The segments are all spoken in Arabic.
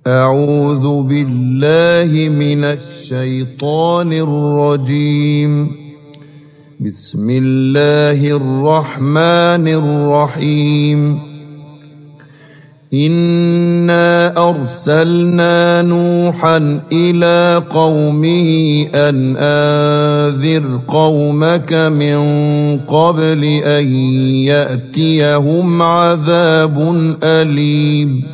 أعوذ بالله من الشيطان الرجيم. بسم الله الرحمن الرحيم. إنا أرسلنا نوحا إلى قومه أن أنذر قومك من قبل أن يأتيهم عذاب أليم.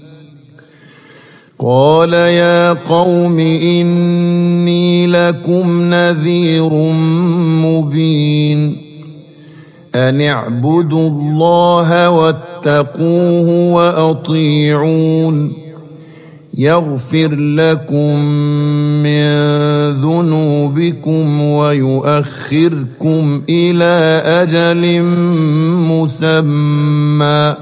قال يا قوم إني لكم نذير مبين. أن اعبدوا الله واتقوه وأطيعون. يغفر لكم من ذنوبكم ويؤخركم إلى أجل مسمى.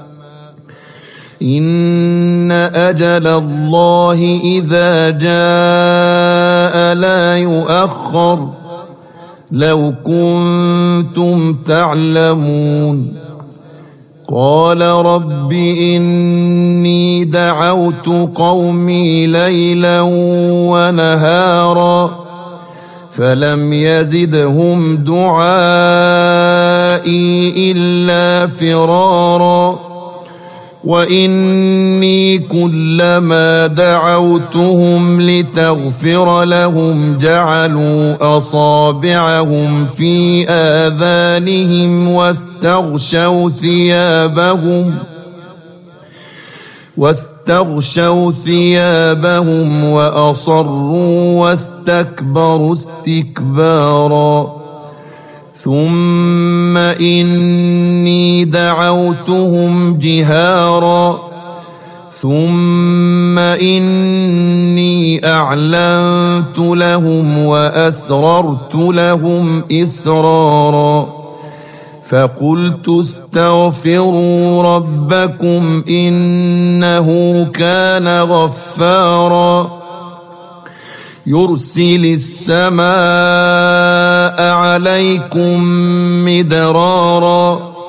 إن أجل الله إذا جاء لا يؤخر. لو كنتم تعلمون. قال رب إني دعوت قومي ليلا ونهارا فلم يزدهم دعائي إلا فرارا. وإني كلما دعوتهم لتغفر لهم جعلوا أصابعهم في آذانهم واستغشوا ثيابهم وأصروا واستكبروا استكبارا. ثم إني دعوتهم جهارا ثم إني أعلنت لهم وأسررت لهم إسرارا. فقلت استغفروا ربكم إنه كان غفارا. يرسل السماء عليكم مدرارا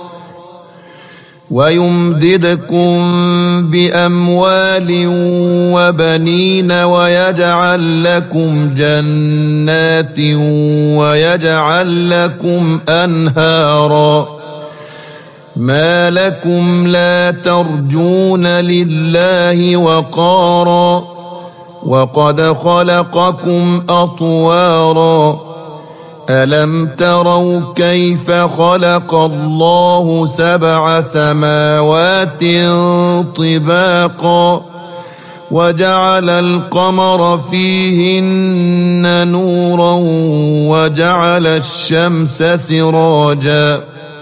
ويمددكم بأموال وبنين ويجعل لكم جنات ويجعل لكم أنهارا. ما لكم لا ترجون لله وقارا وقد خلقكم أطوارا. ألم تروا كيف خلق الله 7 سماوات طباقا وجعل القمر فيهن نورا وجعل الشمس سراجا.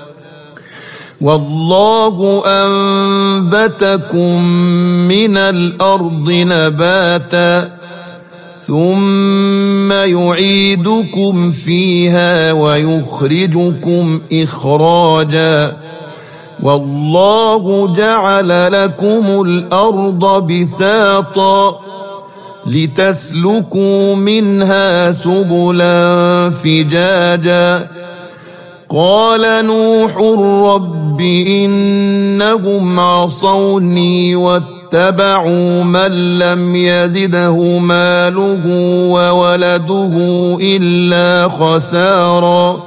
والله أنبتكم من الأرض نباتا ثم يعيدكم فيها ويخرجكم إخراجا. والله جعل لكم الأرض بساطا لتسلكوا منها سبلا فجاجا. قال نوح رب إنهم عصوني واتبعوا من لم يزده ماله وولده إلا خسارا.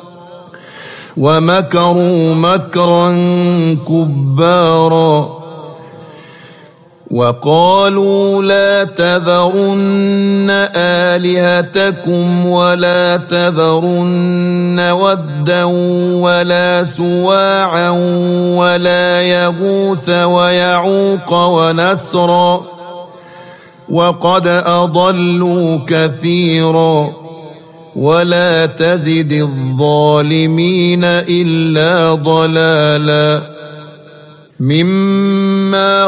ومكروا مكرا كبارا. وقالوا لا تذرن آلهتكم ولا تذرن ودا ولا سواعا ولا يغوث ويعوق ونسرا وقد أضلوا كثيرا ولا تزد الظالمين إلا ضلالا. مما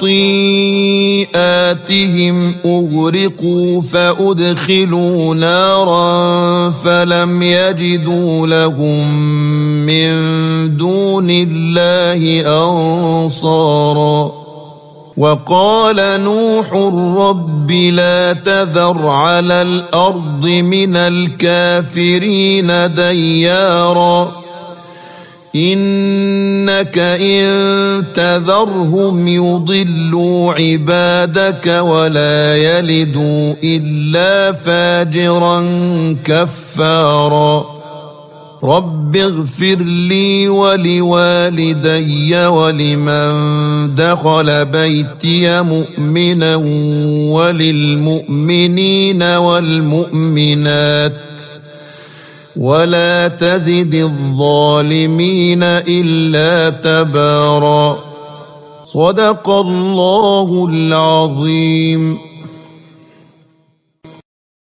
خطيئاتهم أغرقوا فأدخلوا نارا فلم يجدوا لهم من دون الله أنصارا. وقال نوح رب لا تذر على الأرض من الكافرين ديارا إنك إن تذرهم يضلوا عبادك ولا يلدوا إلا فاجرا كفارا رب اغفر لي ولوالدي ولمن دخل بيتي مؤمنا وللمؤمنين والمؤمنات ولا تزد الظالمين إلا تبارا صدق الله العظيم.